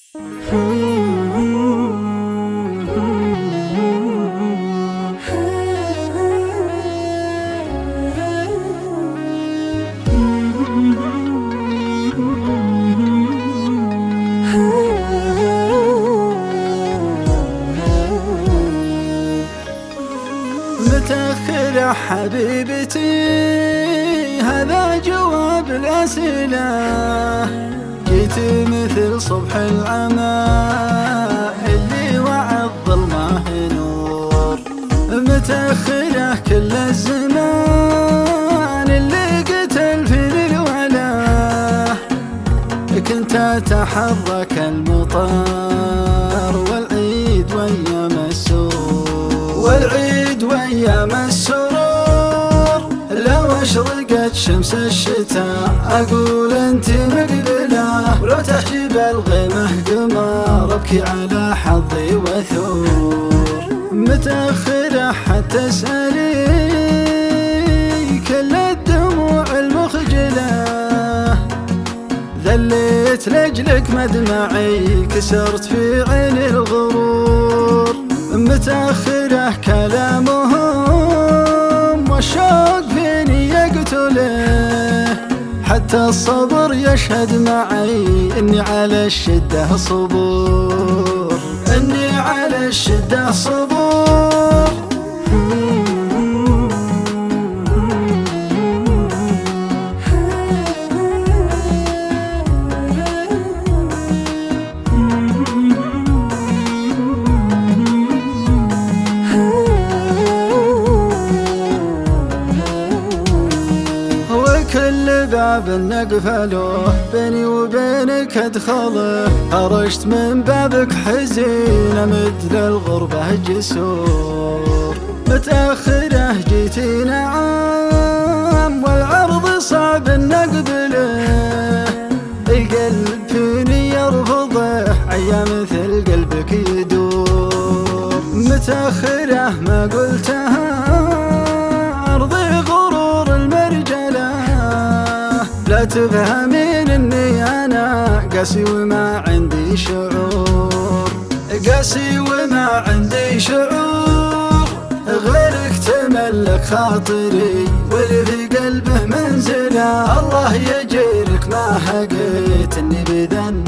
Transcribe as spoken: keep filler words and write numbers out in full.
متأخرة حبيبتي هذا جواب الأسئلة، جيت مثل صبح العمى اللي وعى الظلمة نور. متأخرة كل الزمان اللي قتل في الولا، كنت أتحرك المطار والعيد وأيام السرور، والعيد وأيام السرور. لو أشرقت شمس الشتاء أقول أنت مقبلة، ولو تحجب الغيمة قمر أبكي على حظي وثور. متأخرة حتى اسألي كل الدموع المخجلة، ذليت لأجلك مدمعي كسرت في عين الغرور. متأخرة كلامهم والشوق فيني يقتله، حتى الصبر يشهد معي إني على الشدة صبور، إني على الشدة صبور. كل باب نقفله بيني وبينك ادخله، خرجت من بابك حزين مثل الغربة جسور. متأخرة جيتي نعم والعرض صعب نقبله، القلب فيني يرفضه عيا مثل قلبك يدور. متأخرة ما قلتها أرضي غرور المرجلة، لا تفهمين اني انا قاسي وما عندي شعور، قاسي وما عندي شعور. غيرك تملك خاطري واللي في قلبه منزله، الله يجيرك ما حقيت اني بذنب